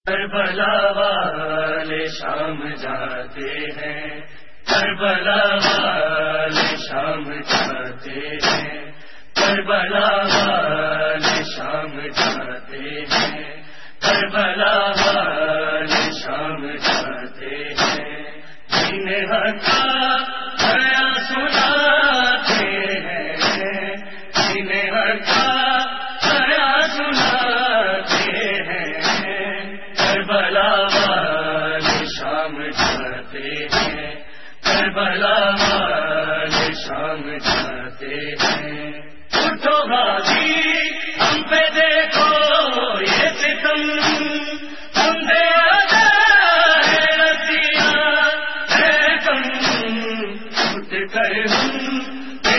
کربلا والے شام جاتے ہیں، کربلا والے شام جاتے ہیں، کربلا والے شام جاتے ہیں، کربلا والے شام جاتے ہیں، جنہیں ہٹا گیا سناتے ہیں، جنہیں ہٹا گیا سناتے ہیں، کربلا والے شام جاتے ہیں، کربلا والے شام جاتے ہیں۔ اٹھو غازی ہم پہ دیکھو یہ ستم، ہم دے اٹھ کر ہم بے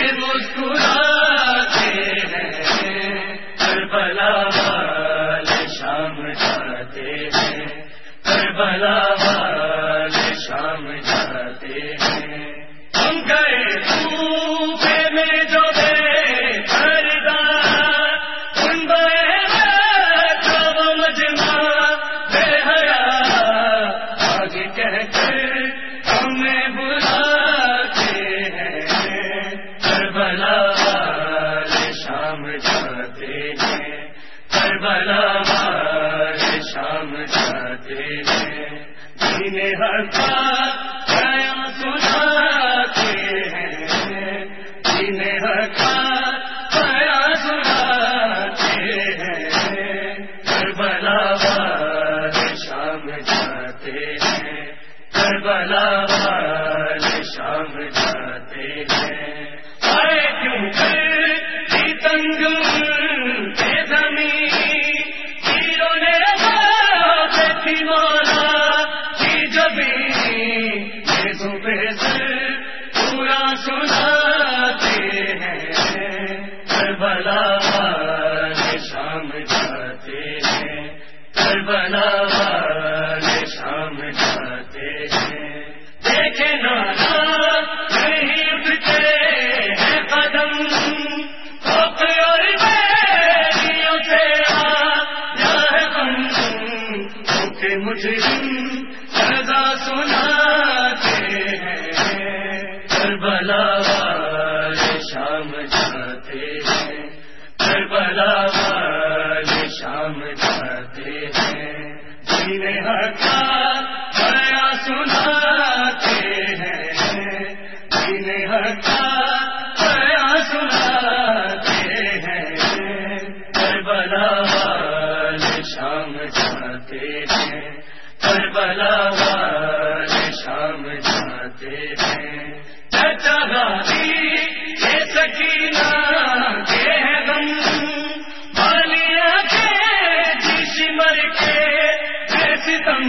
مسکراتے ہیں، کربلا والے شام جاتے ہیں، کربلا والے شام جاتے ہیں۔ ہم گئے صوبے میں جو بے خریدار، ان بے جو مجمع بے حیا آج کہہ کر ہمیں بلاتے ہیں، کربلا والے شام جاتے ہیں، کربلا والے شام جاتے ہیں، جنہیں ہٹا گیا سناتے ہیں، جنہیں ہٹا گیا سناتے ہیں، کربلا والے شام جاتے ہیں، کربلا والے شام جاتے ہیں۔ آئے کیوں کر تنگ کے زمین، تیروں نے بات تھی مولا کی جبیں، یہ صبح سے پورا سناتے ہیں، کربلا والے شام جاتے ہیں، کربلا والے شام جاتے ہیں۔ دیکھے نانا نہیں اٹھتے ہیں قدم، خوف اور بیریوں سے آیا ہے غم، کیونکہ مجرم سزا سناتے ہیں، کربلا والے شام جاتے ہیں، کربلا والے شام جاتے ہیں، جنہیں ہٹا گیا سناتے ہیں، جنہیں ہٹا گیا سناتے ہیں، کربلا والے شام جاتے ہیں، کربلا والے شام جاتے ہیں۔ چچا غازی یہ سکینہ کے ہیں غم، بالیاں کے جی سمر کے ہے ستم،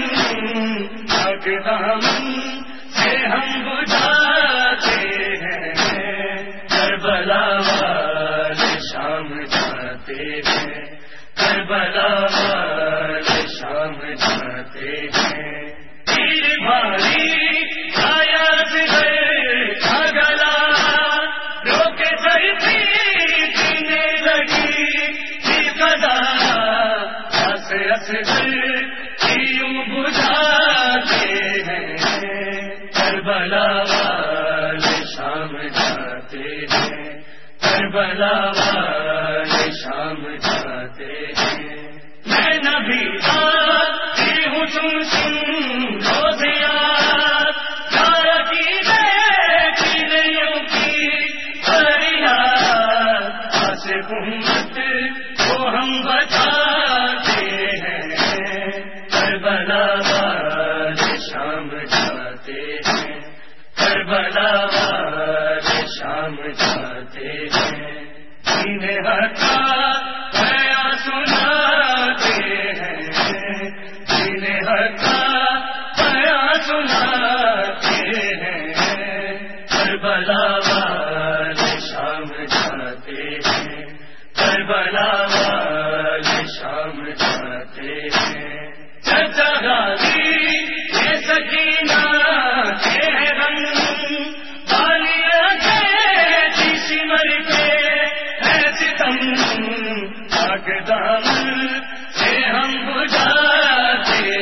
آگ دامن سے ہم بجھاتے ہیں، کربلا والے شام جاتے ہیں، کربلا والے شام جاتے ہیں۔ تیر بھاری آیا گلا، روکے سرتی پینے لگی تھی قضا، یوں بجھاتے ہیں، کربلا والے شام جاتے ہیں، کربلا والے شام جاتے ہیں۔ میں نبی آتی ہوں سن سن روزیار، تارا کی بیٹیوں کی فریاد، آصف امت کو ہم بچاتے ہیں، کربلا والے شام جاتے ہیں، کربلا والے شام جاتے ہیں، جنہیں ہٹا گیا سناتے ہیں، جنہیں ہٹا گیا سناتے ہیں، کربلا والے شام جاتے ہیں، کربلا والے شام جاتے ہیں۔ چچا غازی یہ سکینہ کے ہیں غم، بالیاں کے جی سمر کے ہے ستم، آگ دامن سے ہم بجھاتے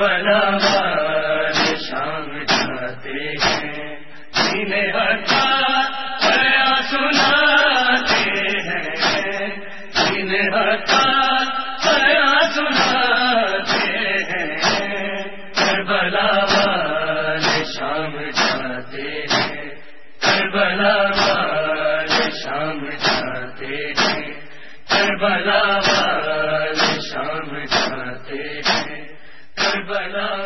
کربلا والے شام جاتے ہیں، جنہیں ہٹا بیان سناتے ہیں، جنہیں ہٹا بیان سناتے ہیں، کربلا والے شام جاتے ہیں، کربلا والے شام جاتے ہیں، کربلا والے شام جاتے ہیں، کربلا